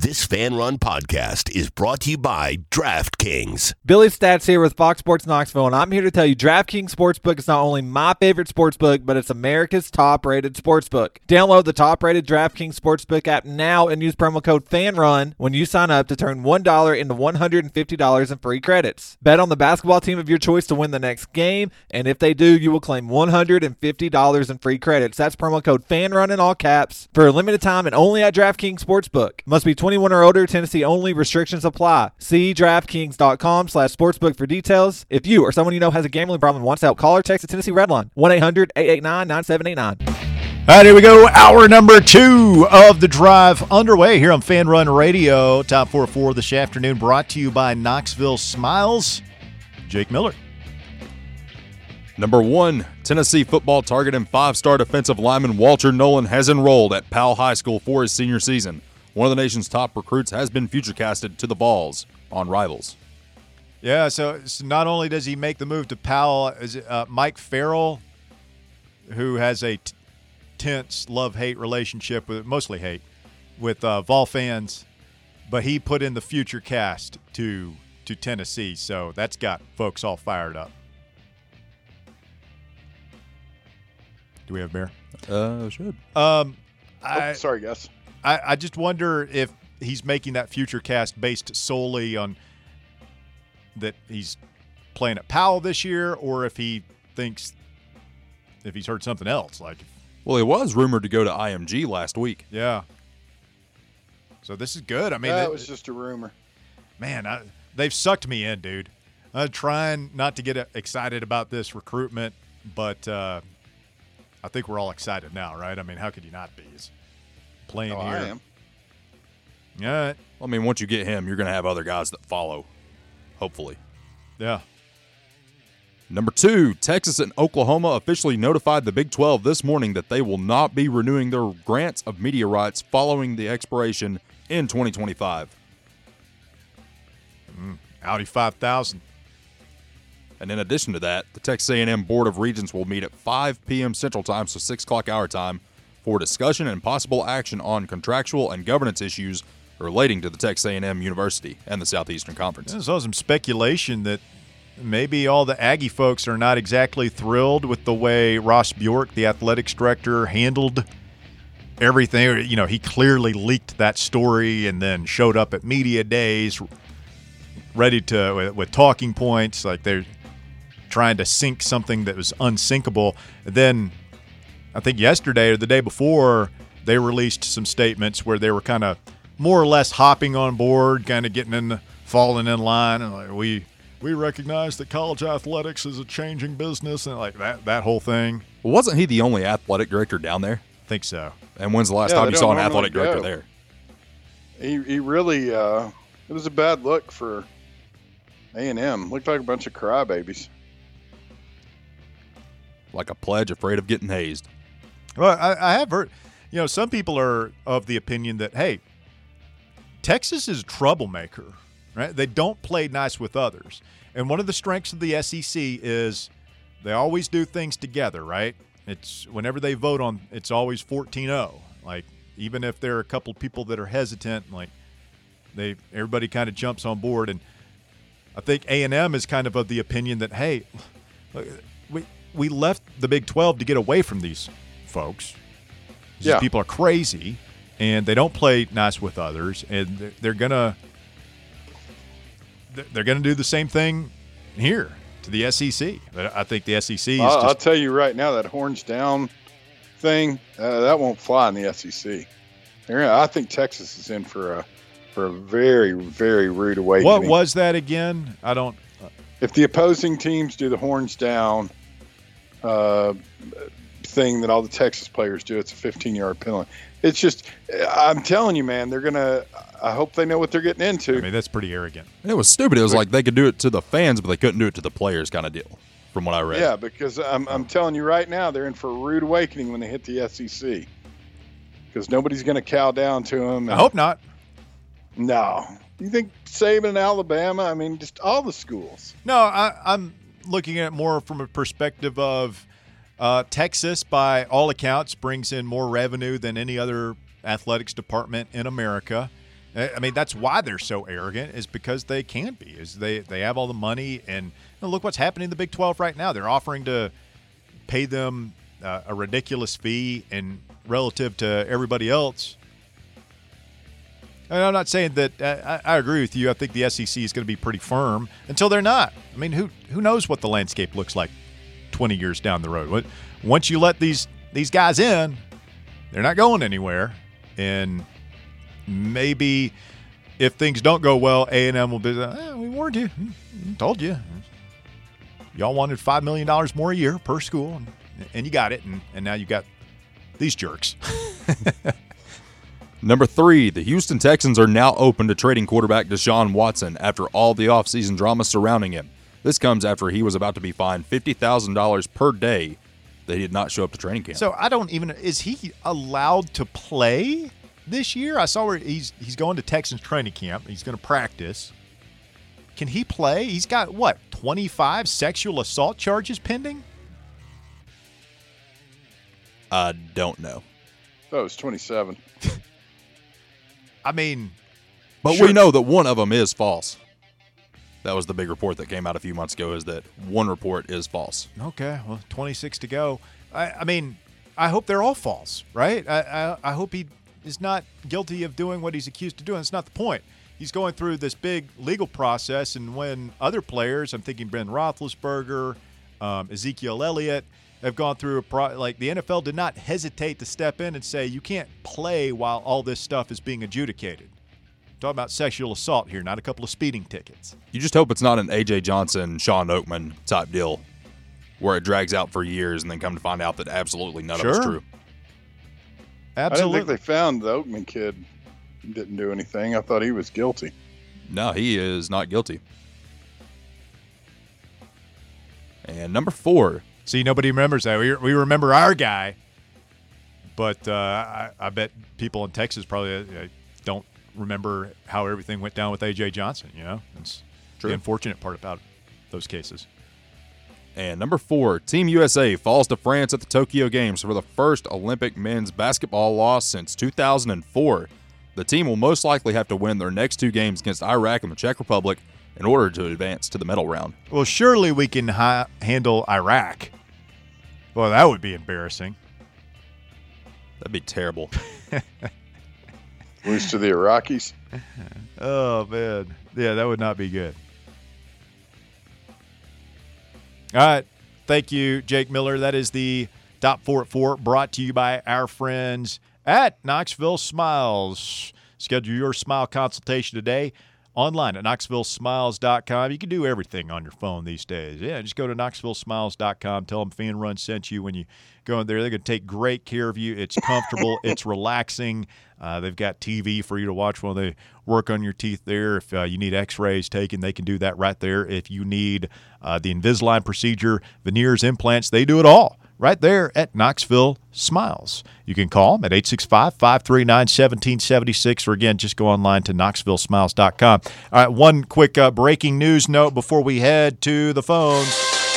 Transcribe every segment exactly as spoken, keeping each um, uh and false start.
This Fan Run podcast is brought to you by DraftKings. Billy Stats here with Fox Sports Knoxville, and I'm here to tell you DraftKings Sportsbook is not only my favorite sportsbook, but it's America's top-rated sportsbook. Download the top-rated DraftKings Sportsbook app now and use promo code FANRUN when you sign up to turn one dollar into one hundred fifty dollars in free credits. Bet on the basketball team of your choice to win the next game, and if they do, you will claim one hundred fifty dollars in free credits. That's promo code FANRUN in all caps for a limited time and only at DraftKings Sportsbook. Must be twenty-one or older. Tennessee only. Restrictions apply. See DraftKings.com slash sportsbook for details. If you or someone you know has a gambling problem and wants help, call or text the Tennessee Redline, one eight hundred eight eight nine nine seven eight nine. All right, here we go. Hour number two of the drive underway here on Fan Run Radio. Top four for this afternoon brought to you by Knoxville Smiles. Jake Miller. Number one, Tennessee football target and five-star defensive lineman Walter Nolan has enrolled at Powell High School for his senior season. One of the nation's top recruits has been future-casted to the Vols on Rivals. Yeah, so, so not only does he make the move to Powell, is it, uh, Mike Farrell, who has a t- tense love-hate relationship with, mostly hate, with uh, Vol fans, but he put in the future cast to to Tennessee, so that's got folks all fired up. Do we have Bear? Uh, should. Um, I, I, oh, sorry, guys. I, I just wonder if he's making that future cast based solely on that he's playing at Powell this year, or if he thinks if he's heard something else. Like, well, he was rumored to go to I M G last week. Yeah. So this is good. I mean, that it, was just a rumor. Man, I, they've sucked me in, dude. I'm trying not to get excited about this recruitment, but uh, I think we're all excited now, right? I mean, how could you not be? It's playing oh, here. I am. Yeah. I mean, once you get him, you're going to have other guys that follow, hopefully. Yeah. Number two, Texas and Oklahoma officially notified the Big twelve this morning that they will not be renewing their grants of media rights following the expiration in twenty twenty-five. Mm, Audi five thousand. And in addition to that, the Texas A and M Board of Regents will meet at five p.m. Central Time, so six o'clock our time, for discussion and possible action on contractual and governance issues relating to the Texas A and M University and the Southeastern Conference. There's also some speculation that maybe all the Aggie folks are not exactly thrilled with the way Ross Bjork, the athletics director, handled everything. You know, he clearly leaked that story and then showed up at media days ready to with, with talking points, like they're trying to sink something that was unsinkable. And then I think yesterday or the day before, they released some statements where they were kind of more or less hopping on board, kind of getting in, the, falling in line, and like we we recognize that college athletics is a changing business, and like that that whole thing. Well, wasn't he the only athletic director down there? I think so. And when's the last Yeah, time they you saw an don't athletic normally director go. there? He he really uh, it was a bad look for A and M. Looked like a bunch of crybabies. Like a pledge afraid of getting hazed. Well, I, I have heard, you know, some people are of the opinion that, hey, Texas is a troublemaker, right? They don't play nice with others. And one of the strengths of the S E C is they always do things together, right? It's whenever they vote on, it's always fourteen oh. Like, even if there are a couple of people that are hesitant, like, they everybody kind of jumps on board. And I think A and M is kind of of the opinion that, hey, we we left the Big twelve to get away from these folks. These Yeah. people are crazy, and they don't play nice with others, and they're, they're gonna they're gonna do the same thing here to the S E C. I think the S E C is I'll, just I'll tell you right now, that horns down thing uh, that won't fly in the S E C. They're, I think Texas is in for a for a very very rude awakening. what was that again? I don't. If the opposing teams do the horns down uh, thing that all the Texas players do, it's a fifteen-yard penalty. It's just, I'm telling you, man, they're going to – I hope they know what they're getting into. I mean, that's pretty arrogant. And it was stupid. It was like they could do it to the fans, but they couldn't do it to the players kind of deal, from what I read. Yeah, because I'm, I'm telling you right now, they're in for a rude awakening when they hit the S E C. Because nobody's going to cow down to them. I hope not. No. You think Saban, Alabama, I mean, just all the schools. No, I, I'm looking at it more from a perspective of uh, Texas, by all accounts, brings in more revenue than any other athletics department in America. I mean, that's why they're so arrogant, is because they can be. Is they, they have all the money, and you know, look what's happening in the Big twelve right now. They're offering to pay them uh, a ridiculous fee, and relative to everybody else. And I'm not saying that uh, I, I agree with you. I think the S E C is going to be pretty firm until they're not. I mean, who who knows what the landscape looks like twenty years down the road? Once you let these these guys in, they're not going anywhere, and maybe if things don't go well, A and M will be like, eh, we warned you. We told you. Y'all wanted five million dollars more a year per school, and, and you got it, and, and now you got these jerks. Number three, the Houston Texans are now open to trading quarterback Deshaun Watson after all the offseason drama surrounding him. This comes after he was about to be fined fifty thousand dollars per day that he did not show up to training camp. So I don't even – is he allowed to play this year? I saw where he's he's going to Texans training camp. He's going to practice. Can he play? He's got, what, twenty-five sexual assault charges pending? I don't know. That was twenty-seven. I mean – But sure. we know that one of them is false. That was the big report that came out a few months ago, is that one report is false. Okay, well, twenty-six to go. I, I mean, I hope they're all false, right? I, I I hope he is not guilty of doing what he's accused of doing. That's not the point. He's going through this big legal process, and when other players, I'm thinking Ben Roethlisberger, um, Ezekiel Elliott, have gone through a pro- like the N F L did not hesitate to step in and say you can't play while all this stuff is being adjudicated. Talking about sexual assault here, not a couple of speeding tickets. You just hope it's not an A J Johnson, Sean Oakman type deal where it drags out for years and then come to find out that absolutely none Sure. of it's true. Absolutely. I didn't think they found the Oakman kid didn't do anything. I thought he was guilty. No, he is not guilty. And number four. See, nobody remembers that. We, we remember our guy, but uh, I, I bet people in Texas probably uh, don't remember how everything went down with A J Johnson, you know? It's True. the unfortunate part about those cases. And number four, Team U S A falls to France at the Tokyo Games for the first Olympic men's basketball loss since two thousand four. The team will most likely have to win their next two games against Iraq and the Czech Republic in order to advance to the medal round. Well, surely we can hi- handle Iraq. Well, that would be embarrassing. That'd be terrible. Lose to the Iraqis. Oh, man. Yeah, that would not be good. All right. Thank you, Jake Miller. That is the Top Four at Four, brought to you by our friends at Knoxville Smiles. Schedule your smile consultation today online at knoxville smiles dot com. You can do everything on your phone these days. Yeah, just go to knoxville smiles dot com. Tell them Fan Run sent you when you go in there. They're going to take great care of you. It's comfortable. It's relaxing. Uh, they've got T V for you to watch while they work on your teeth there. If uh, you need x-rays taken, they can do that right there. If you need uh, the Invisalign procedure, veneers, implants, they do it all right there at Knoxville Smiles. You can call them at eight six five, five three nine, one seven seven six, or again, just go online to knoxville smiles dot com. All right, one quick uh, breaking news note before we head to the phones.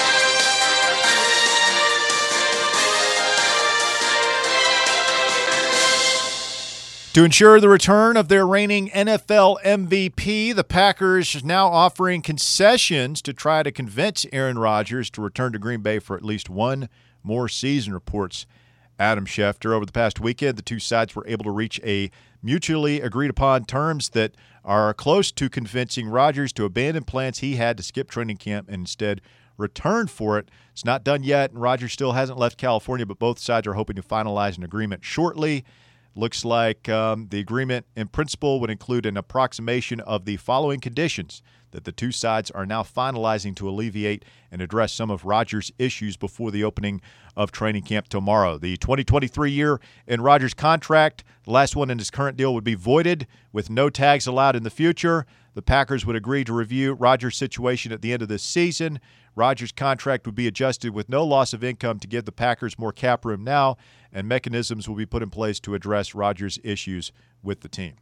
To ensure the return of their reigning N F L M V P, the Packers are now offering concessions to try to convince Aaron Rodgers to return to Green Bay for at least one more season, reports Adam Schefter. Over the past weekend, the two sides were able to reach a mutually agreed-upon terms that are close to convincing Rodgers to abandon plans he had to skip training camp and instead return for it. It's not done yet, and Rodgers still hasn't left California, but both sides are hoping to finalize an agreement shortly. Looks like um, the agreement in principle would include an approximation of the following conditions that the two sides are now finalizing to alleviate and address some of Rodgers' issues before the opening of training camp tomorrow. The twenty twenty-three year in Rodgers' contract, the last one in his current deal, would be voided with no tags allowed in the future. The Packers would agree to review Rodgers' situation at the end of this season. Rodgers' contract would be adjusted with no loss of income to give the Packers more cap room now, and mechanisms will be put in place to address Rodgers' issues with the team.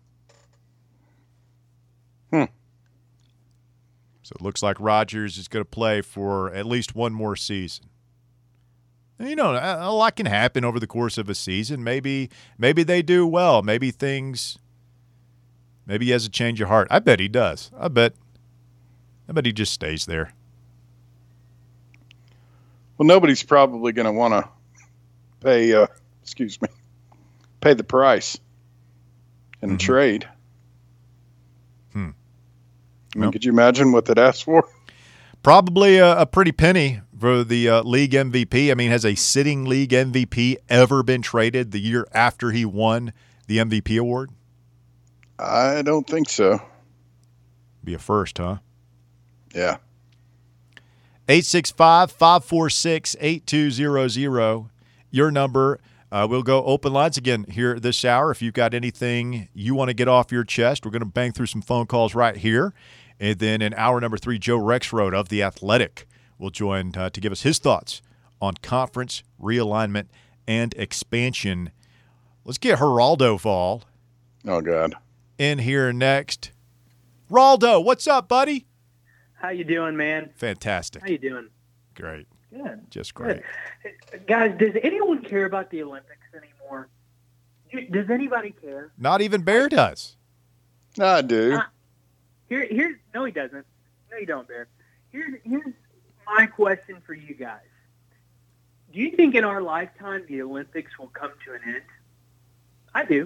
Hmm. So it looks like Rodgers is going to play for at least one more season. You know, a lot can happen over the course of a season. Maybe, maybe they do well. Maybe things, Maybe he has a change of heart. I bet he does. I bet. I bet he just stays there. Well, nobody's probably going to want to pay. Uh, excuse me, pay the price in Mhm. a trade. Hmm. I mean, Nope. could you imagine what they'd ask for? Probably a, a pretty penny for the uh, league M V P. I mean, has a sitting league M V P ever been traded the year after he won the M V P award? I don't think so. Be a first, huh? Yeah. eight six five, five four six, eight two zero zero. Your number. Uh, we'll go open lines again here this hour. If you've got anything you want to get off your chest, we're going to bang through some phone calls right here. And then in hour number three, Joe Rexrode of The Athletic will join uh, to give us his thoughts on conference realignment and expansion. Let's get Geraldo Fall Oh, God. in here next. Raldo, what's up, buddy? How you doing, man? Fantastic. How you doing? Great. Good. Just great. Good. Guys, does anyone care about the Olympics anymore? Do- Does anybody care? Not even Bear does. I do. Uh, Here, here's no, he doesn't. No, you don't, Bear. Here's here's my question for you guys. Do you think in our lifetime the Olympics will come to an end? I do.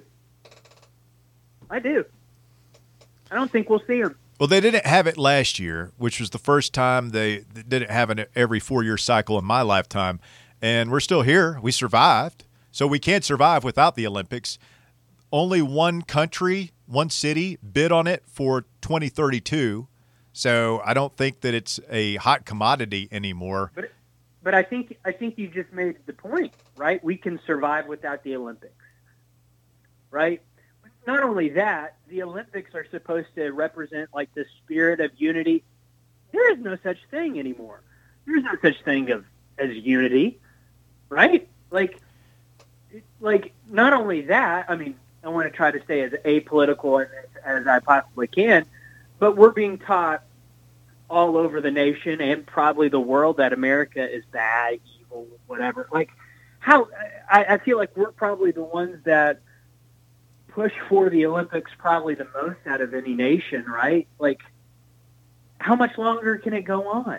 I do. I don't think we'll see them. Well, they didn't have it last year, which was the first time they, they didn't have it every four-year cycle in my lifetime. And we're still here. We survived. So we can't survive without the Olympics. Only one country, one city bid on it for twenty thirty-two. So I don't think that it's a hot commodity anymore. But but I think I think you just made the point, right? We can survive without the Olympics, right? Not only that, the Olympics are supposed to represent like the spirit of unity. There is no such thing anymore. There is no such thing of as unity, right? Like, like not only that. I mean, I want to try to stay as apolitical as, as I possibly can, but we're being taught all over the nation and probably the world that America is bad, evil, whatever. Like, how I, I feel like we're probably the ones that push for the Olympics probably the most out of any nation, right? Like, how much longer can it go on?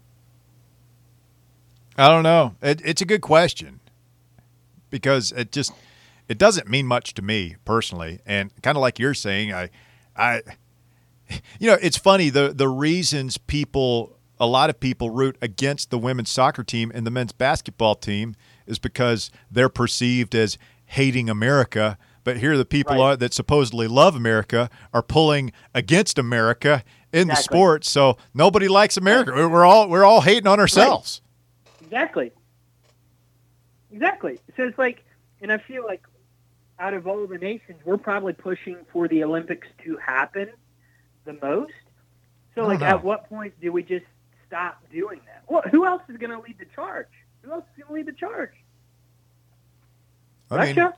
I don't know. It, it's a good question because it just it doesn't mean much to me personally, and kind of like you're saying, I, I, you know, it's funny the the reasons people, a lot of people root against the women's soccer team and the men's basketball team is because they're perceived as hating America. But here the people Right. are that supposedly love America are pulling against America in the Exactly. sports. So nobody likes America. We're all we're all hating on ourselves. Exactly. Exactly. So it's like, and I feel like out of all the nations, we're probably pushing for the Olympics to happen the most. So, I like, don't know. at what point do we just stop doing that? Well, who else is going to lead the charge? Who else is going to lead the charge? I mean, Russia?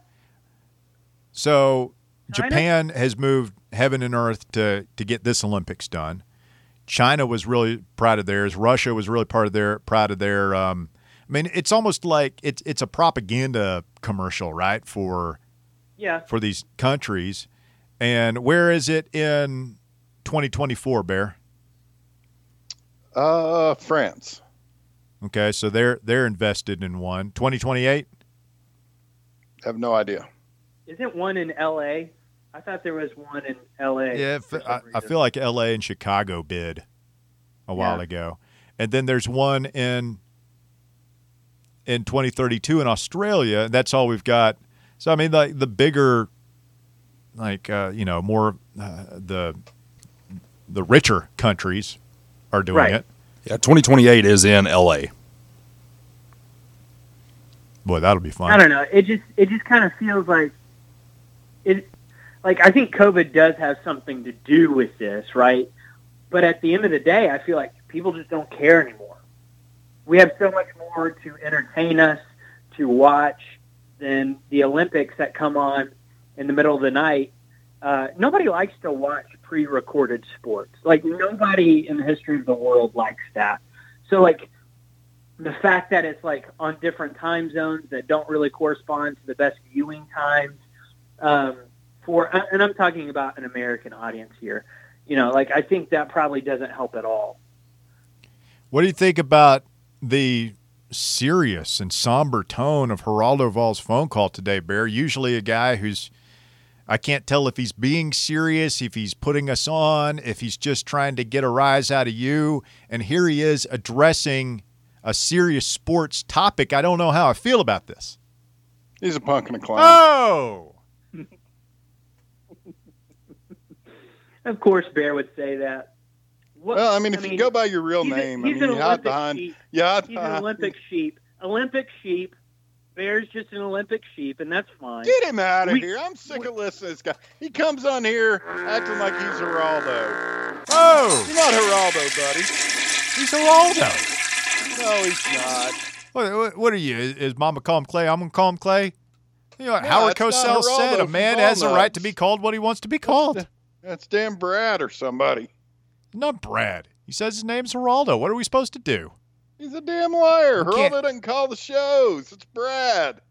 so China? Japan has moved heaven and earth to to get this Olympics done. China was really proud of theirs. Russia was really part of their proud of their. Um, I mean, it's almost like it's it's a propaganda commercial, right? For Yeah. for these countries. And where is it in twenty twenty-four, Bear? Uh, France. Okay, so they're they're invested in one. twenty twenty-eight? Have no idea. Isn't one in L A? I thought there was one in L A. Yeah, for if, some I, I reason. feel like L A and Chicago bid a while Yeah. ago. And then there's one in in twenty thirty-two in Australia. That's all we've got. So I mean, like the bigger, like uh, you know, more uh, the the richer countries are doing Right. it. Yeah, twenty twenty-eight is in L A. Boy, that'll be fun. I don't know. It just it just kind of feels like it. Like, I think COVID does have something to do with this, right? But at the end of the day, I feel like people just don't care anymore. We have so much more to entertain us, to watch, than the Olympics that come on in the middle of the night. Uh, nobody likes to watch pre-recorded sports. Like, nobody in the history of the world likes that. So, like, the fact that it's, like, on different time zones that don't really correspond to the best viewing times, um, for, and I'm talking about an American audience here, you know, like I think that probably doesn't help at all. What do you think about the serious and somber tone of Geraldo Voll's phone call today, Bear? Usually a guy who's, I can't tell if he's being serious, if he's putting us on, if he's just trying to get a rise out of you. And here he is addressing a serious sports topic. I don't know how I feel about this. He's a punk and a clown. Oh! Of course, Bear would say that. What, Well, I mean, if I mean, you go by your real he's name, a, he's I mean, an you hide Olympic behind. sheep. You hide He's behind. an Olympic sheep. Olympic sheep. Bear's just an Olympic sheep, and that's fine. Get him out of We- here. I'm sick of listening to this guy. He comes on here acting like he's Geraldo. Oh! You're not Geraldo, buddy. He's Geraldo. No, he's not. What, what, what are you? Is, is Mama call him Clay? I'm going to call him Clay? You know what No, Howard it's not Cosell said? Geraldo A man from has a right Walnuts. to be called what he wants to be called. That's Dan Brad or somebody. Not Brad. He says his name's Geraldo. What are we supposed to do? He's a damn liar. You can't- Geraldo doesn't call the shows. It's Brad.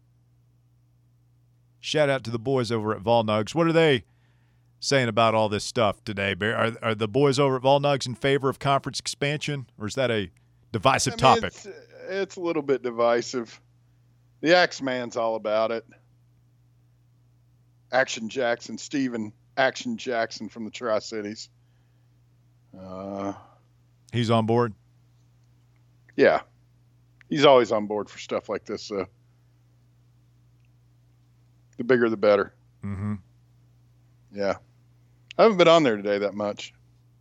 Shout out to the boys over at Volnugs. What are they saying about all this stuff today, Bear? Are, are the boys over at Volnugs in favor of conference expansion, or is that a divisive I mean, topic? It's, it's a little bit divisive. The X-Man's all about it. Action Jackson, Steven Action Jackson from the Tri-Cities. Uh, He's on board. yeah. He's always on board for stuff like this. So. The bigger, the better. Mm-hmm. Yeah. I haven't been on there today that much.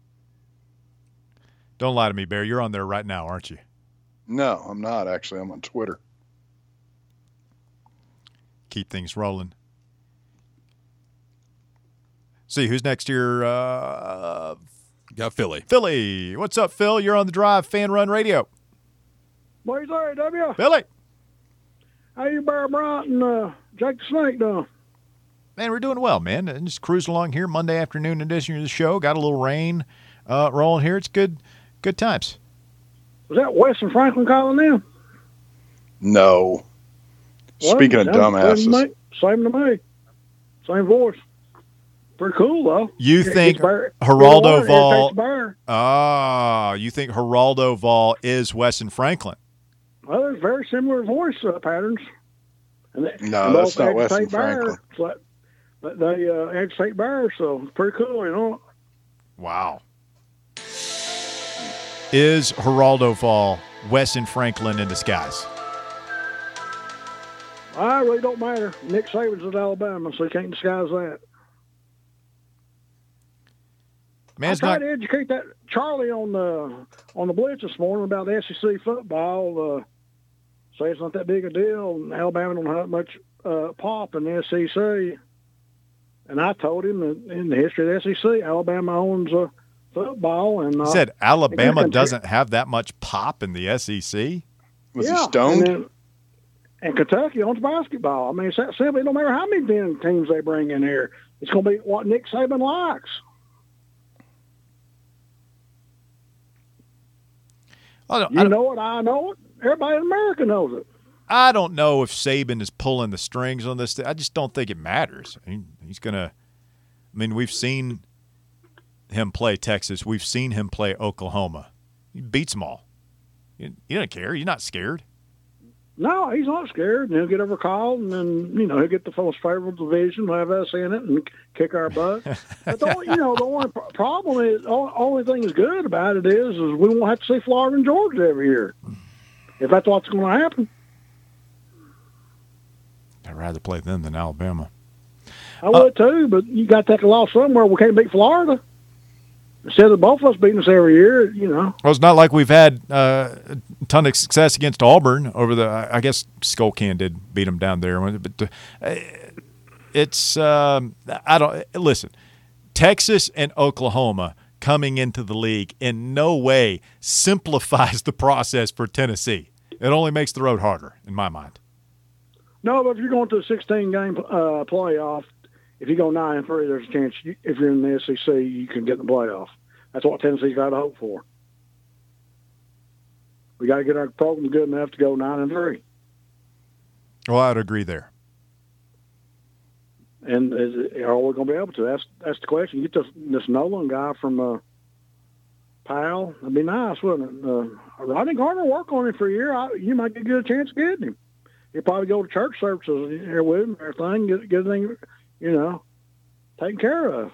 Don't lie to me, Bear. You're on there right now, aren't you? No, I'm not, actually. I'm on Twitter. Keep things rolling. See, who's next here? Uh, Got Philly. Philly. What's up, Phil? You're on the drive, Fan Run Radio. Boys, all right, W. Philly. How you, Bear Bryant and uh, Jake the Snake doing? Man, we're doing well, man. And just cruising along here, Monday afternoon edition of the show. Got a little rain uh, rolling here. It's good good times. Was that Weston Franklin calling them? No. Well, Speaking of sounds- dumbasses. Same to, me. same to me. Same voice. Pretty cool, though. You It's think Bear- Geraldo Bear- Voll- it's Bear. Ah, you think Geraldo Voll is Weston Franklin? Well, there's very similar voice uh, patterns. And they, No, and that's both not Weston agitate Bear, Franklin. so that- they uh, agitate Bear, so it's pretty cool, you know. Wow. Is Geraldo Voll Weston Franklin in disguise? I really don't matter. Nick Saban's at Alabama, so you can't disguise that. Man's I tried not. to educate that Charlie on the on the Blitz this morning about the S E C football. Uh, say it's not that big a deal, and Alabama don't have much uh, pop in the S E C. And I told him that in the history of the S E C, Alabama owns uh, football, and uh, He said Alabama and- doesn't have that much pop in the S E C. Was yeah, he stoned? And, then, and Kentucky owns basketball. I mean, it's that simple. It don't matter how many damn teams they bring in here. It's going to be what Nick Saban likes. I don't, I You don't- know it. I know it. Everybody in America knows it. I don't know if Saban is pulling the strings on this. I just don't think it matters. I mean, he's going to – I mean, we've seen him play Texas. We've seen him play Oklahoma. He beats them all. He, he doesn't care. He's not scared. No, he's not scared. And he'll get overcalled, and then, you know, he'll get the most favorable division, we'll have us in it, and kick our butt. But, the, you know, the only pro- problem is, the only thing that's good about it is, is we won't have to see Florida and Georgia every year, if that's what's going to happen. I'd rather play them than Alabama. I would, too, but you got to take a loss somewhere. We can't beat Florida. Instead of both of us beating us every year, you know. Well, it's not like we've had uh, a ton of success against Auburn over the. I guess Skullcan did beat them down there, but uh, it's. Um, I don't listen. Texas and Oklahoma coming into the league in no way simplifies the process for Tennessee. It only makes the road harder, in my mind. No, but if you're going to a sixteen-game uh, playoff, if you go nine and three, there's a chance you, if you're in the S E C, you can get in the playoff. That's what Tennessee's got to hope for. We got to get our program good enough to go nine and three. Well, I'd agree there. And is, are we going to be able to? That's that's the question. Get this, this Nolan guy from uh, Powell. That'd be nice, wouldn't it? Uh, Rodney Garner work on him for a year. I, you might get a chance of getting him. He'll probably go to church services here with him, everything, get, get everything, you know, taken care of.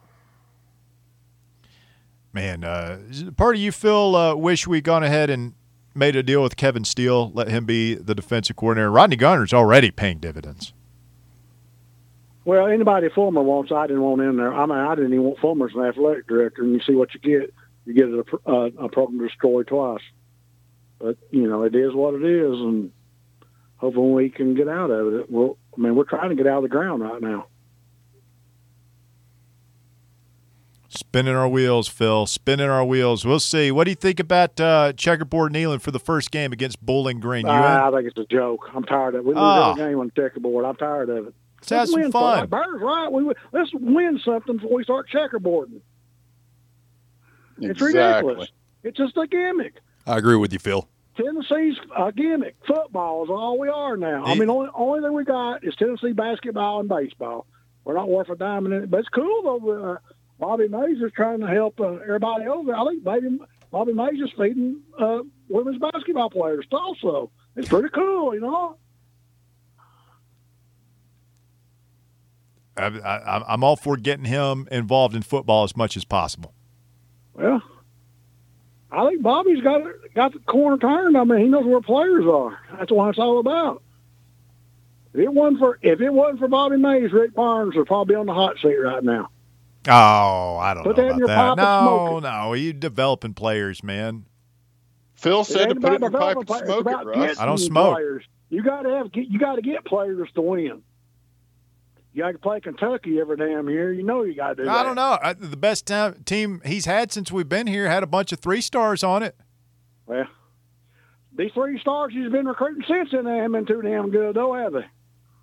Man, uh, part of you, Phil, uh, wish we'd gone ahead and made a deal with Kevin Steele, let him be the defensive coordinator. Rodney Garner's already paying dividends. Well, anybody Fulmer wants, I didn't want in there. I mean, I didn't even want Fulmer as an athletic director, and you see what you get. You get a, a, a program destroyed twice. But, you know, it is what it is, and hopefully we can get out of it. Well, I mean, we're trying to get out of the ground right now. Spinning our wheels, Phil. Spinning our wheels. We'll see. What do you think about uh, checkerboard kneeling for the first game against Bowling Green? You uh, I think it's a joke. I'm tired of it. We lose oh. every game on checkerboard. I'm tired of it. Let's have some win fun. Bear's right. We, let's win something before we start checkerboarding. It's Exactly. ridiculous. It's just a gimmick. I agree with you, Phil. Tennessee's a gimmick. Football is all we are now. I He- mean, only only thing we got is Tennessee basketball and baseball. We're not worth a dime in it, but it's cool though. Uh, Bobby Mays is trying to help uh, everybody over. I think Bobby, Bobby Mays is feeding uh, women's basketball players also. It's pretty cool, you know. I, I, I'm all for getting him involved in football as much as possible. Well, I think Bobby's got got the corner turned. I mean, he knows where players are. That's what it's all about. If it wasn't for if it wasn't for Bobby Mays, Rick Barnes would probably be on the hot seat right now. Oh, I don't Put know that in about your that. pipe and No, smoke it. no, you developing players, man. Phil It said to ain't put it in about your pipe developing and players. smoke It's it, about Russ. getting I don't smoke. Players. You got to have you got to get players to win. You got to play Kentucky every damn year. You know you got to do that. I don't know. I, the best time, team he's had since we've been here had a bunch of three stars on it. Well, these three stars he's been recruiting since then they haven't been too damn good, though, have they?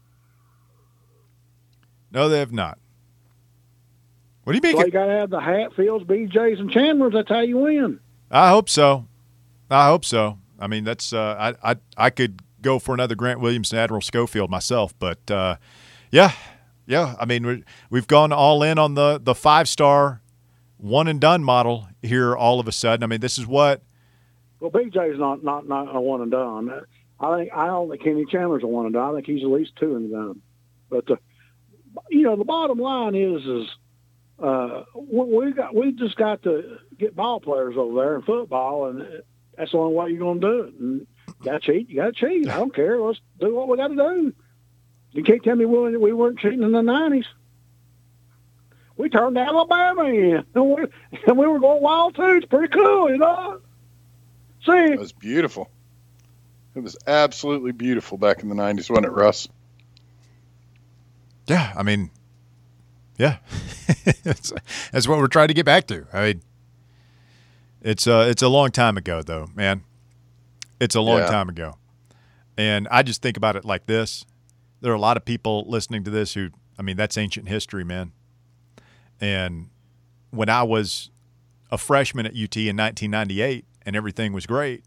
No, they have not. What do you mean? So you got to have the Hatfields, B Js, and Chandlers. That's how you win. I hope so. I hope so. I mean, that's uh, I I I could go for another Grant Williams and Admiral Schofield myself, but uh, yeah, yeah. I mean, we we've gone all in on the the five star one and done model here all of a sudden. I mean, this is what. Well, B J's not not not a one and done. I think I don't think Kenny Chandler's a one and done. I think he's at least two and done. But the, you know, the bottom line is is. Uh, we got we just got to get ball players over there in football, and that's the only way you're going to do it. And you got to cheat, you got to cheat. I don't care. Let's do what we got to do. You can't tell me we, we weren't cheating in the nineties. We turned Alabama in, and we, and we were going wild too. It's pretty cool, you know. See, It was beautiful. It was absolutely beautiful back in the nineties, wasn't it, Russ? Yeah, I mean, yeah, that's, that's what we're trying to get back to. I mean, it's uh, it's a long time ago, though, man. It's a long Yeah. time ago, and I just think about it like this: there are a lot of people listening to this who, I mean, that's ancient history, man. And when I was a freshman at U T in nineteen ninety-eight, and everything was great,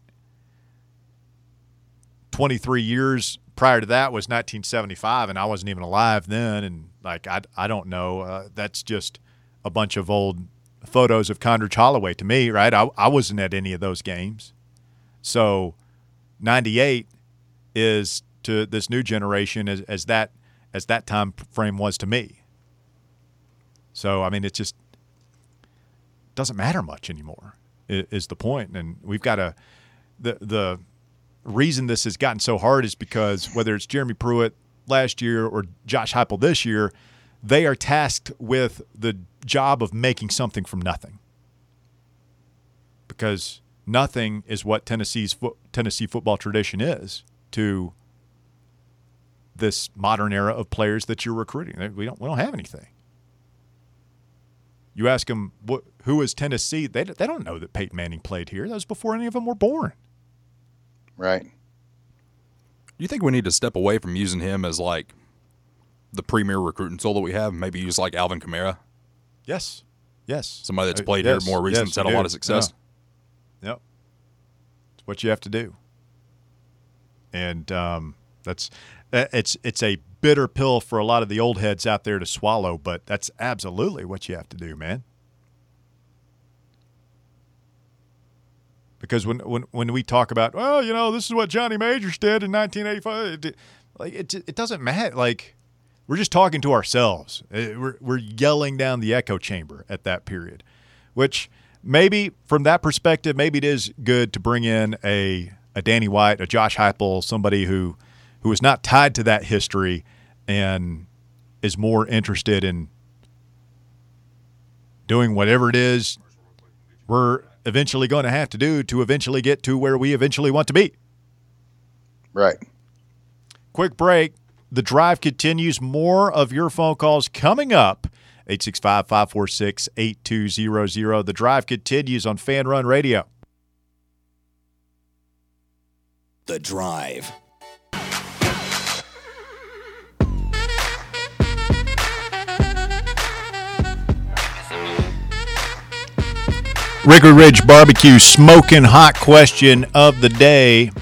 twenty-three years prior to that was nineteen seventy-five, and I wasn't even alive then. And like, I, I don't know. Uh, that's just a bunch of old photos of Condredge Holloway to me, right? I, I wasn't at any of those games. So ninety-eight is to this new generation as, as that as that time frame was to me. So, I mean, it just doesn't matter much anymore is, is the point. And we've got to the the – reason this has gotten so hard is because whether it's Jeremy Pruitt last year or Josh Heupel this year, they are tasked with the job of making something from nothing. Because nothing is what Tennessee's fo- Tennessee football tradition is to this modern era of players that you're recruiting. We don't we don't have anything. You ask them what, who is Tennessee? They they don't know that Peyton Manning played here. That was before any of them were born. Right. Do you think we need to step away from using him as like the premier recruiting tool that we have? Maybe use like Alvin Kamara, Yes. Yes. somebody that's Uh, played yes, here more recently, yes, had we a lot do. of success. Yeah. Yep. It's what you have to do. And um, that's uh, it's it's a bitter pill for a lot of the old heads out there to swallow, but that's absolutely what you have to do, man. Because when when when we talk about, well, you know, this is what Johnny Majors did in nineteen eighty-five, it, like it it doesn't matter. Like, we're just talking to ourselves. We're we're yelling down the echo chamber at that period, which maybe from that perspective, maybe it is good to bring in a a Danny White, a Josh Heupel, somebody who who is not tied to that history and is more interested in doing whatever it is we're eventually going to have to do to eventually get to where we eventually want to be. Right. Quick break. The drive continues. More of your phone calls coming up. eight six five, five four six, eight two zero zero. The drive continues on Fan Run Radio. The Drive. Rickard Ridge Barbecue smoking hot question of the day.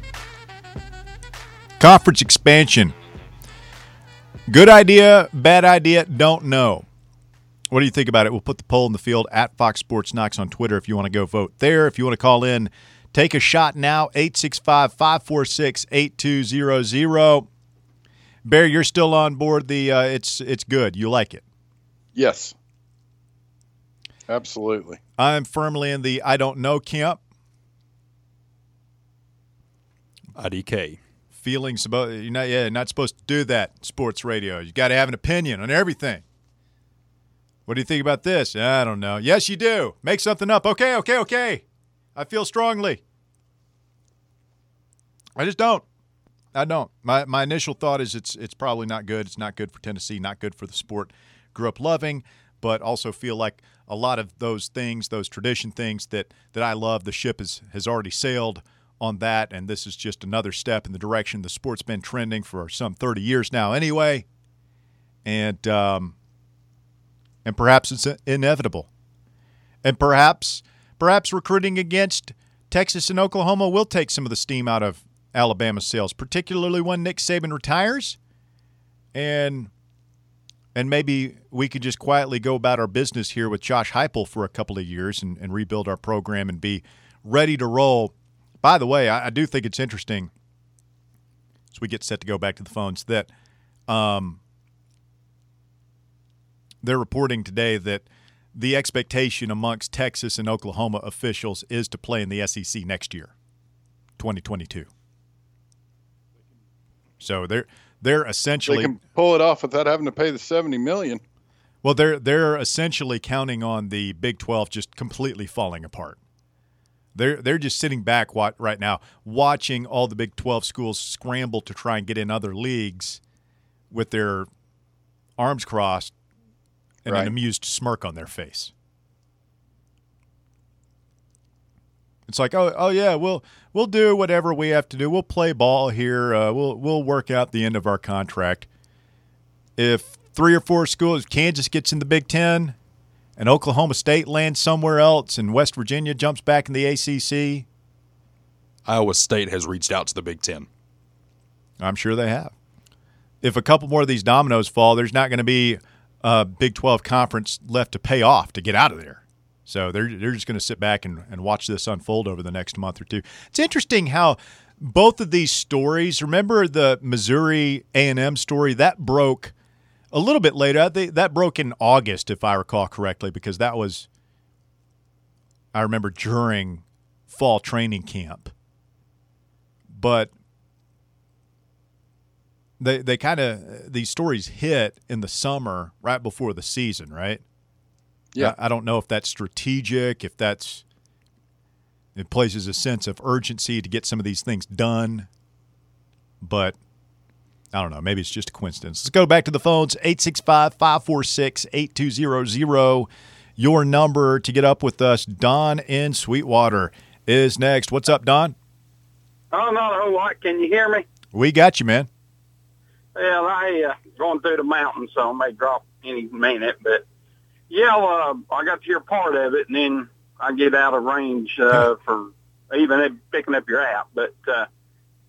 Conference expansion. Good idea, bad idea, don't know. What do you think about it? We'll put the poll in the field at Fox Sports Knox on Twitter if you want to go vote there. If you want to call in, take a shot now, eight six five, five four six, eight two zero zero. Bear, you're still on board. The uh, it's it's good. You like it? Yes. Absolutely. I'm firmly in the I don't know camp. I D K. Feelings about you're not yeah, not supposed to do that. Sports radio. You got to have an opinion on everything. What do you think about this? I don't know. Yes, you do. Make something up. Okay, okay, okay. I feel strongly. I just don't. I don't. My my initial thought is it's it's probably not good. It's not good for Tennessee, not good for the sport. Grew up loving, but also feel like a lot of those things, those tradition things that, that I love, the ship has, has already sailed on that, and this is just another step in the direction the sport's been trending for some thirty years now anyway. And um, and perhaps it's inevitable. And perhaps perhaps recruiting against Texas and Oklahoma will take some of the steam out of Alabama's sails, particularly when Nick Saban retires. And and maybe we could just quietly go about our business here with Josh Heupel for a couple of years and, and rebuild our program and be ready to roll. By the way, I, I do think it's interesting, as we get set to go back to the phones, that um, they're reporting today that the expectation amongst Texas and Oklahoma officials is to play in the S E C next year, twenty twenty-two. So they're they're essentially they can pull it off without having to pay the seventy million dollars. Well, they're they're essentially counting on the Big twelve just completely falling apart. They're they're just sitting back right now, watching all the Big twelve schools scramble to try and get in other leagues, with their arms crossed and right. an amused smirk on their face. It's like, oh, oh yeah, we'll we'll do whatever we have to do. We'll play ball here. Uh, we'll we'll work out the end of our contract. If three or four schools, Kansas gets in the Big Ten, and Oklahoma State lands somewhere else, and West Virginia jumps back in the A C C, Iowa State has reached out to the Big Ten. I'm sure they have. If a couple more of these dominoes fall, there's not going to be a Big twelve conference left to pay off to get out of there. So they're they're just going to sit back and, and watch this unfold over the next month or two. It's interesting how both of these stories, remember the Missouri A and M story, that broke a little bit later. I think that broke in August, if I recall correctly, because that was, I remember, during fall training camp. But they they kind of, these stories hit in the summer right before the season, right? Yeah. I don't know if that's strategic, if that's it places a sense of urgency to get some of these things done. But I don't know. Maybe it's just a coincidence. Let's go back to the phones. eight six five, five four six, eight two zero zero. Your number to get up with us. Don in Sweetwater is next. What's up, Don? Oh, not a whole lot. Can you hear me? We got you, man. Well, I uh, going through the mountains, so I may drop any minute, but yeah, uh, I got to hear part of it, and then I get out of range uh, for even picking up your app. But uh,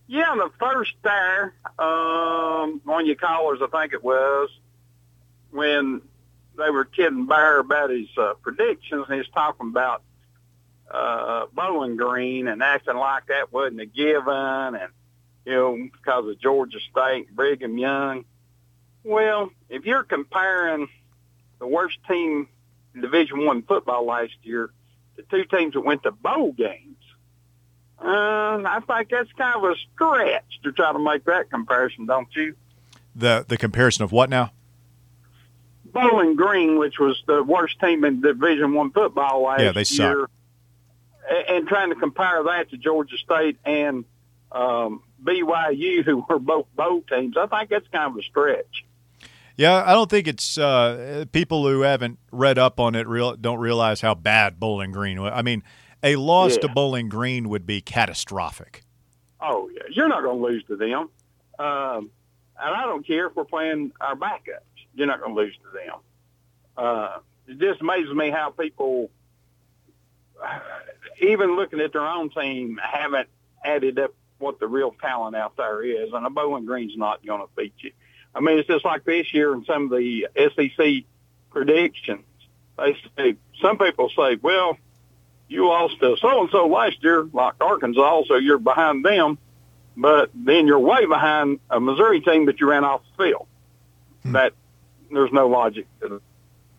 Yeah, the first there, um, one of your callers, I think it was, when they were kidding Bear about his uh, predictions, and he was talking about uh, Bowling Green and acting like that wasn't a given, and, you know, because of Georgia State, Brigham Young. Well, if you're comparing the worst team in Division One football last year to two teams that went to bowl games, Uh, I think that's kind of a stretch to try to make that comparison, don't you? The the comparison of what now? Bowling Green, which was the worst team in Division One football last Yeah, they suck. year, and, and trying to compare that to Georgia State and um, B Y U, who were both bowl teams, I think that's kind of a stretch. Yeah, I don't think it's uh, people who haven't read up on it real don't realize how bad Bowling Green was. I mean, a loss Yeah. to Bowling Green would be catastrophic. Oh, yeah. You're not going to lose to them. Um, and I don't care if we're playing our backups. You're not going to lose to them. Uh, it just amazes me how people, uh, even looking at their own team, haven't added up what the real talent out there is. And a Bowling Green's not going to beat you. I mean, it's just like this year in some of the S E C predictions. They say, some people say, well, you lost to so-and-so last year, like Arkansas, so you're behind them, but then you're way behind a Missouri team that you ran off the field. Hmm. That there's no logic to it.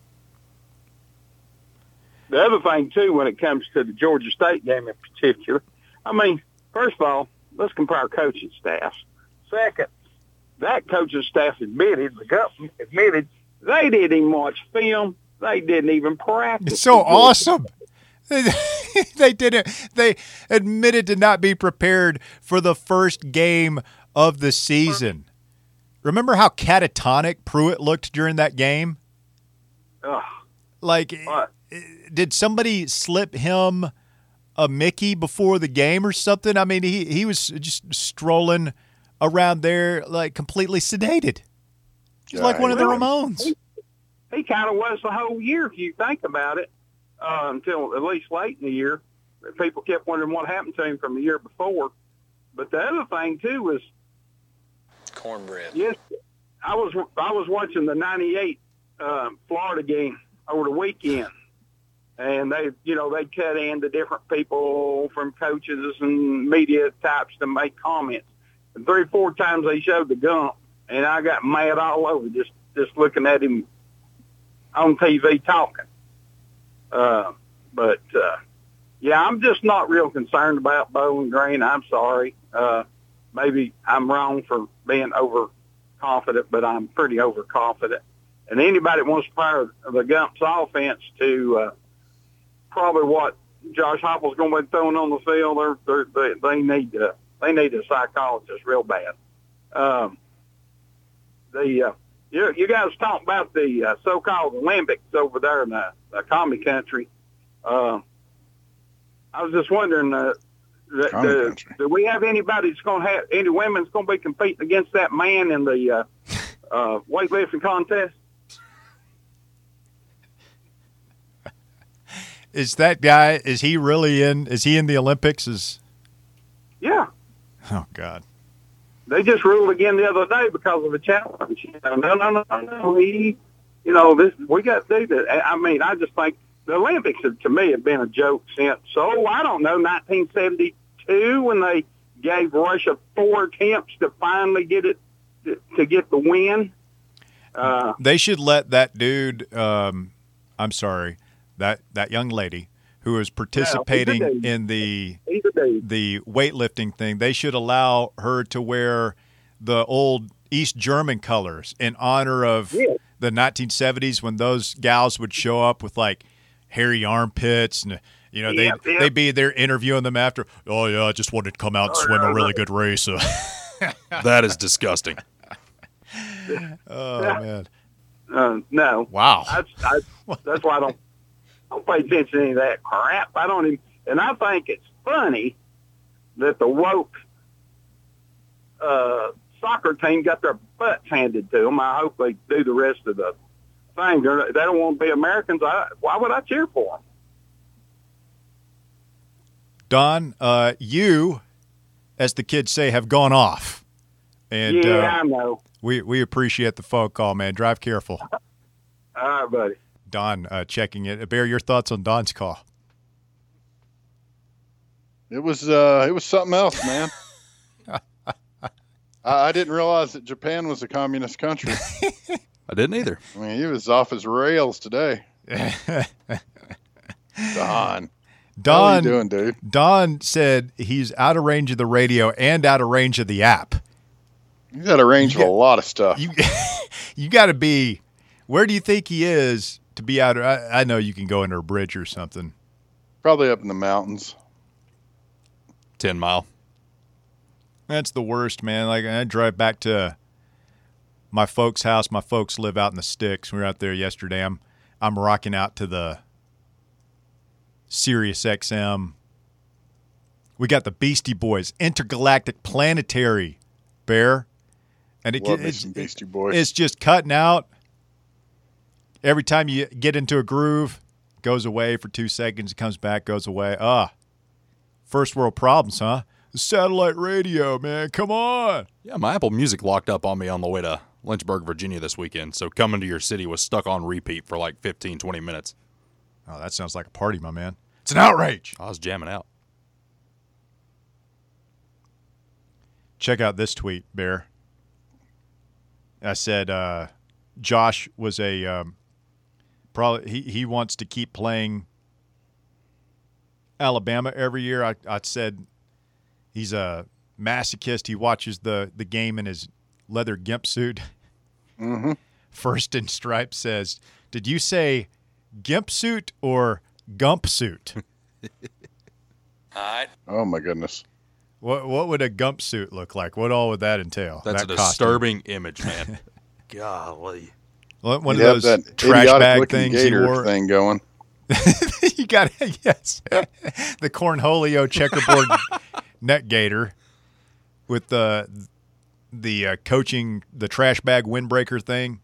The other thing, too, when it comes to the Georgia State game in particular, I mean, first of all, let's compare coaching staffs. Second, that coaching staff admitted, the government admitted, they didn't even watch film. They didn't even practice. It's so awesome. They didn't. They admitted to not be prepared for the first game of the season. Remember how catatonic Pruitt looked during that game? Ugh. Like, What? did somebody slip him a Mickey before the game or something? I mean, he, he was just strolling around there like completely sedated. He's like one of the Ramones. He, he kind of was the whole year, if you think about it. Uh, until at least late in the year. People kept wondering what happened to him from the year before. But the other thing, too, was cornbread. Yes, I was I was watching the ninety-eight uh, Florida game over the weekend. And they, you know, they cut in to different people from coaches and media types to make comments. And three or four times they showed the gump. And I got mad all over just, just looking at him on T V talking. Uh, but, uh, yeah, I'm just not real concerned about Bowling Green. I'm sorry. Uh, maybe I'm wrong for being overconfident, but I'm pretty overconfident. And anybody that wants to compare the Gump's offense to uh, probably what Josh Heupel's going to be throwing on the field, they're, they're, they, they need uh, they need a psychologist real bad. Um, the uh, You, you guys talk about the uh, so-called Olympics over there in the, the commie country. Uh, I was just wondering, uh, the, the, do we have anybody that's going to have, any women that's going to be competing against that man in the uh, uh, weightlifting contest? Is that guy, is he really in, is he in the Olympics? Is Yeah. Oh, God. They just ruled again the other day because of a challenge. You know, no, no, no, no. He, you know, this we got to do that. I mean, I just think the Olympics have, to me, have been a joke since. So I don't know, nineteen seventy-two when they gave Russia four attempts to finally get it to, to get the win. Uh, they should let that dude. Um, I'm sorry, that that young lady who is participating yeah, in the the weightlifting thing, they should allow her to wear the old East German colors in honor of yeah. the nineteen seventies when those gals would show up with like hairy armpits and you know yeah, they yeah. they'd be there interviewing them after. Oh yeah, I just wanted to come out and swim a really good race. That is disgusting. Oh man. Uh, no. Wow. That's, I, that's why I don't, I don't pay attention to any of that crap. I don't even, and I think it's funny that the woke uh, soccer team got their butts handed to them. I hope they do the rest of the thing. They're, they don't want to be Americans. I, why would I cheer for them? Don, uh, you as the kids say, have gone off. And yeah, uh, I know. we we appreciate the phone call, man. Drive careful. All right, buddy. Don uh, checking it. Bear, your thoughts on Don's call? It was uh, it was something else, man. I, I didn't realize that Japan was a communist country. I didn't either. I mean, he was off his rails today. Don. Don, How are you doing, dude? Don said he's out of range of the radio and out of range of the app. He's out of range You of got- a lot of stuff. You you got to be. Where do you think he is to be out? Of, I, I know you can go under a bridge or something. Probably up in the mountains. ten mile. That's the worst, man. Like I drive back to my folks' house. My folks live out in the sticks. We were out there yesterday. I'm I'm rocking out to the Sirius X M. We got the Beastie Boys, Intergalactic Planetary, Bear, and it, Love me it's, some Beastie Boys. it's just cutting out. Every time you get into a groove, goes away for two seconds, comes back, goes away. Ah, first world problems, huh? Satellite radio, man. Come on. Yeah, my Apple Music locked up on me on the way to Lynchburg, Virginia this weekend, so Coming to Your City was stuck on repeat for like fifteen, twenty minutes. Oh, that sounds like a party, my man. It's an outrage. I was jamming out. Check out this tweet, Bear. I said uh, Josh was a um, probably he, he wants to keep playing Alabama every year. I, I said he's a masochist. He watches the, the game in his leather gimp suit. Mm-hmm. First in Stripe says, "Did you say gimp suit or gump suit?" All right. Oh my goodness. What what would a gump suit look like? What all would that entail? That's that a costume? disturbing image, man. Golly. One one He'd of have those that trash idiotic bag looking things he gator wore. thing going. You got it. Yes, the cornholio checkerboard net gator with the the uh, coaching the trash bag windbreaker thing,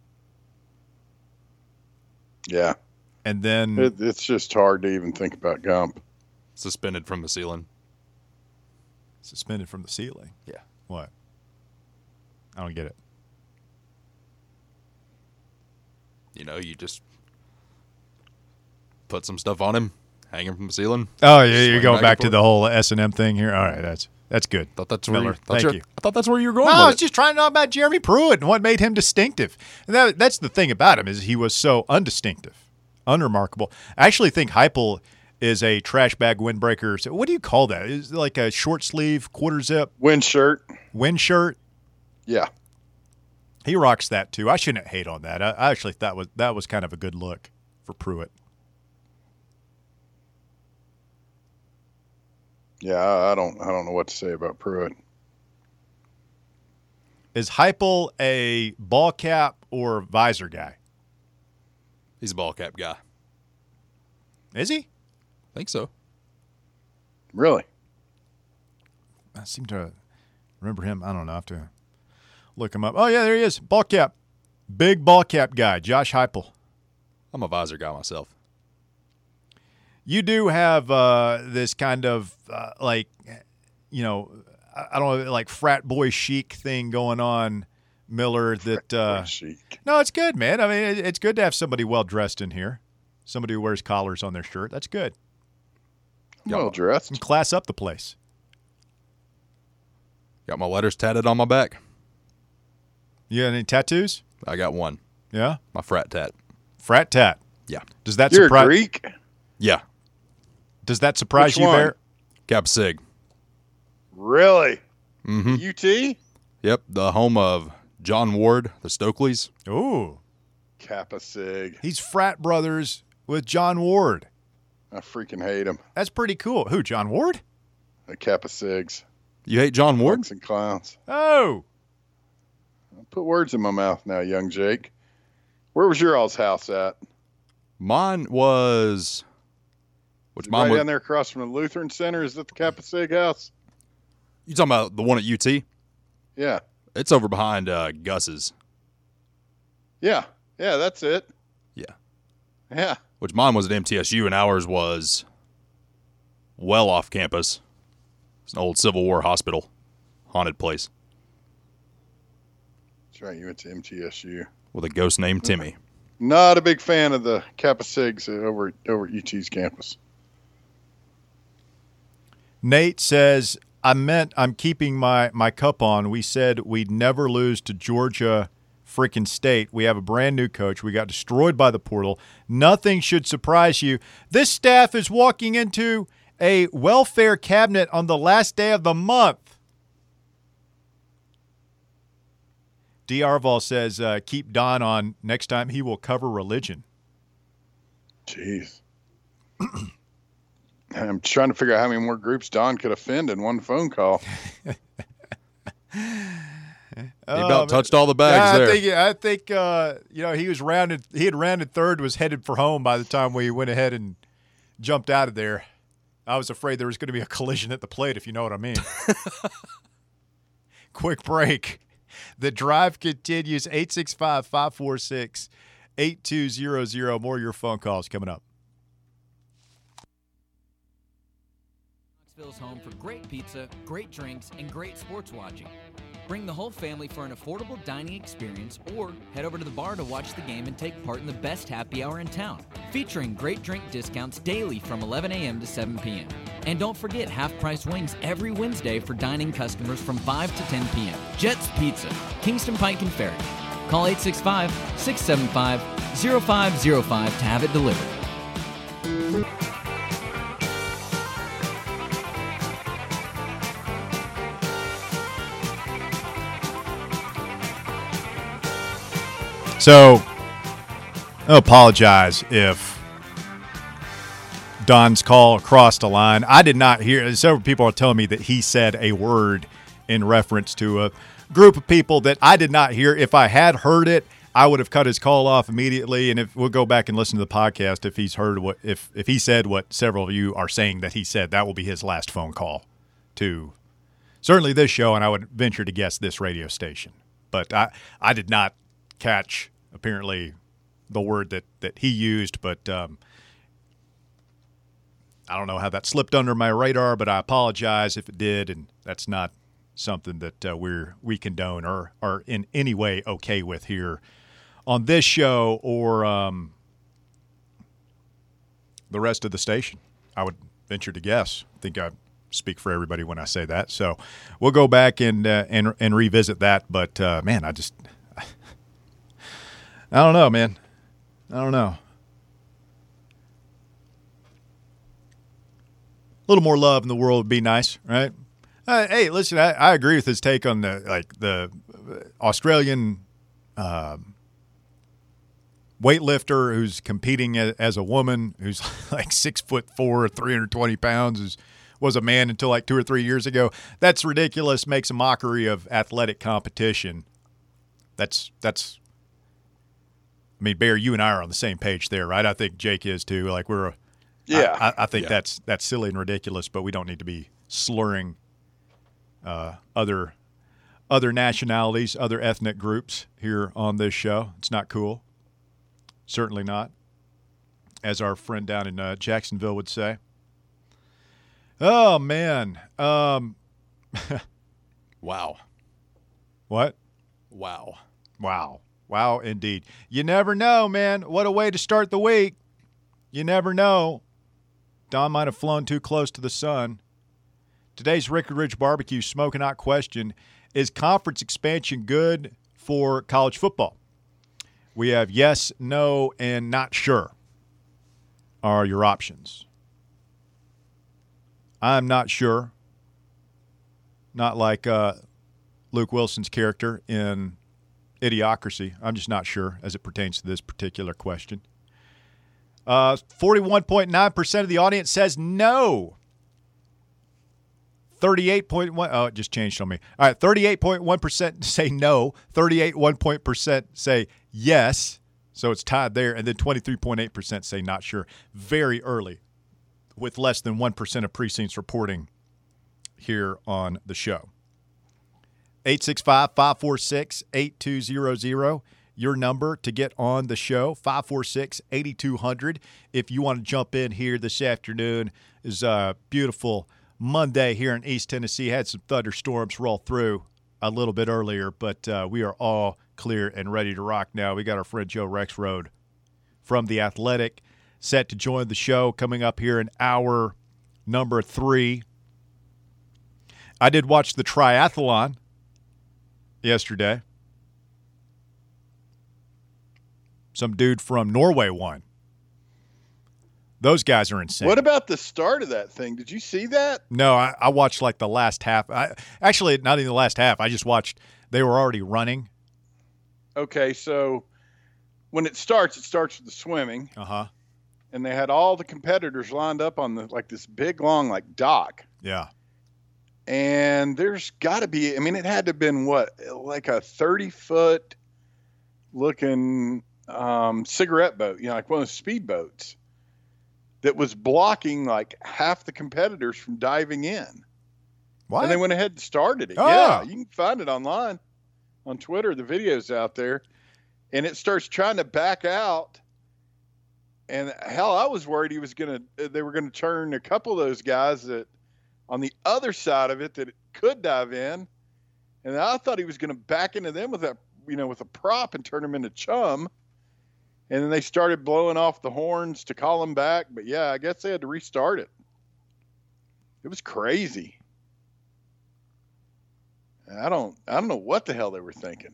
Yeah. and then It, it's just hard to even think about Gump. Suspended from the ceiling. suspended from the ceiling. Yeah. What? I don't get it. You know, you just put some stuff on him, hang him from the ceiling. Oh yeah, you're Swing going back back and to forth. the whole S and M thing here. All right, that's that's good. Thought that's where Miller, you, thought thank you're- you. I thought that's where you were going No, I was with it. just trying to know about Jeremy Pruitt and what made him distinctive. And that, that's the thing about him is he was so undistinctive, unremarkable. I actually think Heupel is a trash bag windbreaker. So what do you call that? Is it like a short sleeve quarter zip Wind shirt. wind shirt? Yeah. He rocks that too. I shouldn't hate on that. I, I actually thought was that was kind of a good look for Pruitt. Yeah, I I don't I don't know what to say about Pruitt. Is Heupel a ball cap or visor guy? He's a ball cap guy. Is he? I think so. Really? I seem to remember him. I don't know. I have to look him up. Oh, yeah, there he is. Ball cap. Big ball cap guy, Josh Heupel. I'm a visor guy myself. You do have uh, this kind of, uh, like, you know, I I don't know, like frat boy chic thing going on, Miller, that uh, Chic. no, it's good, man. I mean, it, it's good to have somebody well-dressed in here, somebody who wears collars on their shirt. That's good. Well dressed. Class up the place. Got my letters tatted on my back. You got any tattoos? I got one. Yeah? My frat tat. Frat tat. Yeah. Does that You're a surprise Greek? Yeah. Does that surprise Which you, one? Bear? Cap Sig. Really? Mm-hmm. U T? Yep. The home of John Ward, the Stokeleys. Ooh. Kappa Sig. He's frat brothers with John Ward. I freaking hate him. That's pretty cool. Who, John Ward? The Kappa Sigs. You hate John Ward? Punks and clowns. Oh. Put words in my mouth now, young Jake. Where was your all's house at? Mine was... Which Right mine was... down there across from the Lutheran Center. Is that the Kappa Sig house? You talking about the one at U T? Yeah. It's over behind uh, Gus's. Yeah. Yeah, that's it. Yeah. Yeah. Which mine was at M T S U, and ours was well off campus. It's an old Civil War hospital. haunted place. That's right. You went to M T S U. With a ghost named Timmy. Not a big fan of the Kappa Sigs over, over at U T's campus. Nate says, I meant I'm keeping my, my cup on. We said we'd never lose to Georgia freaking State. We have a brand new coach. We got destroyed by the portal. Nothing should surprise you. This staff is walking into a welfare cabinet on the last day of the month. D. Arval says, uh, keep Don on. Next time he will cover religion. Jeez. I'm trying to figure out how many more groups Don could offend in one phone call. He about um, touched all the bags yeah, there. I think, I think uh, you know, he was rounded. He had rounded third, was headed for home by the time we went ahead and jumped out of there. I was afraid there was going to be a collision at the plate, if you know what I mean. Quick break. The drive continues. eight six five, five four six, eight two zero zero. More of your phone calls coming up. Knoxville's home for great pizza, great drinks, and great sports watching. Bring the whole family for an affordable dining experience or head over to the bar to watch the game and take part in the best happy hour in town, featuring great drink discounts daily from eleven a.m. to seven p.m. And don't forget half-price wings every Wednesday for dining customers from five to ten p.m. Jets Pizza, Kingston Pike and Ferry. Call eight six five, six seven five, zero five zero five to have it delivered. So, I apologize if Don's call crossed a line. I did not hear. Several people are telling me that he said a word in reference to a group of people that I did not hear. If I had heard it, I would have cut his call off immediately. And if we'll go back and listen to the podcast, if he's heard what, if if he said what several of you are saying that he said, that will be his last phone call to certainly this show, and I would venture to guess this radio station. But I I did not catch apparently the word that, that he used, but um, I don't know how that slipped under my radar, but I apologize if it did, and that's not something that uh, we're we condone or are in any way okay with here on this show or um, the rest of the station. I would venture to guess. I think I speak for everybody when I say that. So we'll go back and uh, and and revisit that. But uh, man, I just I don't know, man. I don't know. A little more love in the world would be nice, right? Uh, hey, listen, I, I agree with his take on the like the Australian uh, weightlifter who's competing as, as a woman, who's like six foot four, three hundred twenty pounds, who's was a man until like two or three years ago. That's ridiculous. Makes a mockery of athletic competition. That's that's. I mean, Bear, you and I are on the same page there, right? I think Jake is too. Like we're, a, yeah. I, I think yeah. that's that's silly and ridiculous, but we don't need to be slurring uh, other other nationalities, other ethnic groups here on this show. It's not cool. Certainly not, as our friend down in uh, Jacksonville would say. Oh man, um, wow, what? Wow, wow. Wow, indeed. You never know, man. What a way to start the week. You never know. Don might have flown too close to the sun. Today's Rickard Ridge Barbecue Smoking Hot question, is conference expansion good for college football? We have yes, no, and not sure are your options. I'm not sure. Not like uh, Luke Wilson's character in Idiocracy. I'm just not sure as it pertains to this particular question. Uh, forty-one point nine percent of the audience says no. thirty-eight point one Oh, it just changed on me. All right, thirty-eight point one percent say no. thirty-eight point one percent say yes. So it's tied there. And then twenty-three point eight percent say not sure. Very early, with less than one percent of precincts reporting here on the show. eight six five, five four six, eight two zero zero, your number to get on the show, five four six, eight two zero zero. If you want to jump in here this afternoon, is a beautiful Monday here in East Tennessee. Had some thunderstorms roll through a little bit earlier, but uh, we are all clear and ready to rock now. We got our friend Joe Rexrode from The Athletic set to join the show coming up here in hour number three. I did watch the triathlon yesterday. Some dude from Norway won. Those guys are insane. What about the start of that thing? Did you see that? No, I, I watched like the last half. I, actually, not even the last half. I just watched. They were already running. Okay, so when it starts, it starts with the swimming. Uh-huh. And they had all the competitors lined up on the like this big, long, like dock. Yeah. And there's got to be, I mean, it had to have been what, like a thirty-foot looking um, cigarette boat, you know, like one of those speedboats that was blocking like half the competitors from diving in. What? And they went ahead and started it. Oh. Yeah, you can find it online on Twitter. The video's out there. And it starts trying to back out. And hell, I was worried he was going to, they were going to turn a couple of those guys that on the other side of it that it could dive in. And I thought he was going to back into them with a, you know, with a prop and turn them into chum. And then they started blowing off the horns to call him back. But yeah, I guess they had to restart it. It was crazy. I don't, I don't know what the hell they were thinking.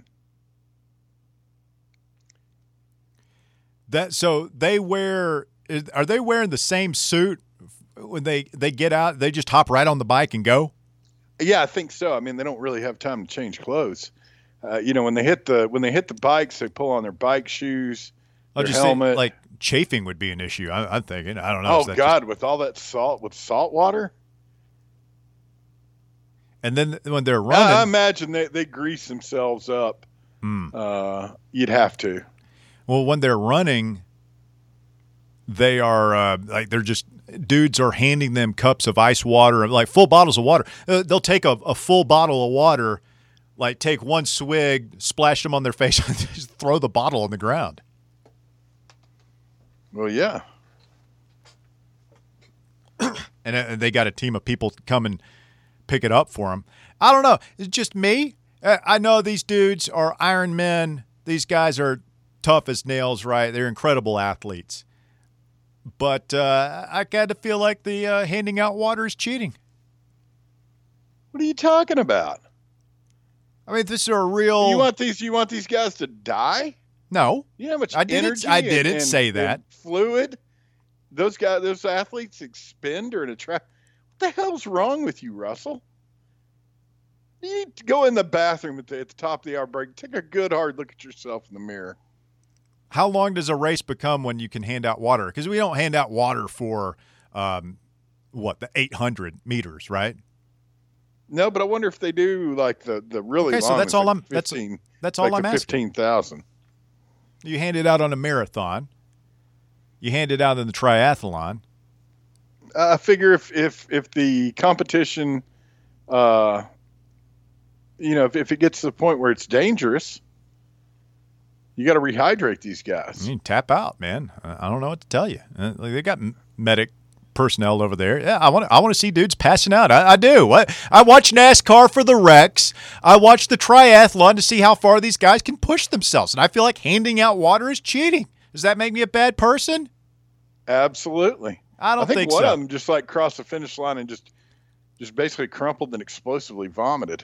That so they wear are they wearing the same suit when they, they get out? They just hop right on the bike and go? Yeah, I think so. I mean, they don't really have time to change clothes. Uh, you know, when they hit the when they hit the bikes, they pull on their bike shoes, I'll their just helmet. say, like chafing would be an issue. I, I'm thinking. I don't know. Oh Is that God, just- with all that salt, with salt water. and then when they're I, running, I imagine they they grease themselves up. Hmm. Uh, you'd have to. well, when they're running, they are uh, like they're just dudes are handing them cups of ice water, like full bottles of water. Uh, they'll take a, a full bottle of water, like take one swig, splash them on their face, and just throw the bottle on the ground. Well, yeah. And uh, they got a team of people come and pick it up for them. I don't know. It's just me. Uh, I know these dudes are Iron Men. These guys are tough as nails, right? They're incredible athletes. But uh, I kind of feel like the uh, handing out water is cheating. What are you talking about? I mean, this is a real. You want these? You want these guys to die? No, You know how much I didn't- energy I and- didn't and- say and that. fluid those guys, those athletes expend during a track. What the hell's wrong with you, Russell? You need to go in the bathroom at the, at the top of the hour break. Take a good hard look at yourself in the mirror. how long does a race become when you can hand out water? Because we don't hand out water for um, what the eight hundred meters, right? No, but I wonder if they do like the the really Okay, so long. that's ones, all like I'm- that's- fifteen, That's all like I'm the asking. fifteen thousand. You hand it out on a marathon. You hand it out in the triathlon. I figure if if if the competition, uh, you know, if, if it gets to the point where it's dangerous, you got to rehydrate these guys. You can tap out, man. I I don't know what to tell you. Uh, like, they got m- medic personnel over there. Yeah, I want to. I want to see dudes passing out. I, I do. What I watch NASCAR for the wrecks. I watch the triathlon to see how far these guys can push themselves. And I feel like handing out water is cheating. Does that make me a bad person? Absolutely. I don't I think, think one so. of them just like crossed the finish line and just just basically crumpled and explosively vomited.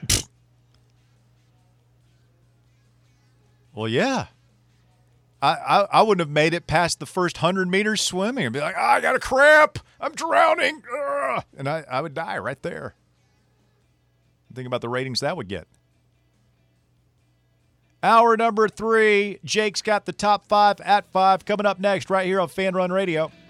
Well, yeah. I, I, I wouldn't have made it past the first hundred meters swimming and be like, oh, I got a cramp. I'm drowning. Ugh. And I, I would die right there. Think about the ratings that would get. Hour number three. Jake's got the top five at five coming up next right here on Fan Run Radio.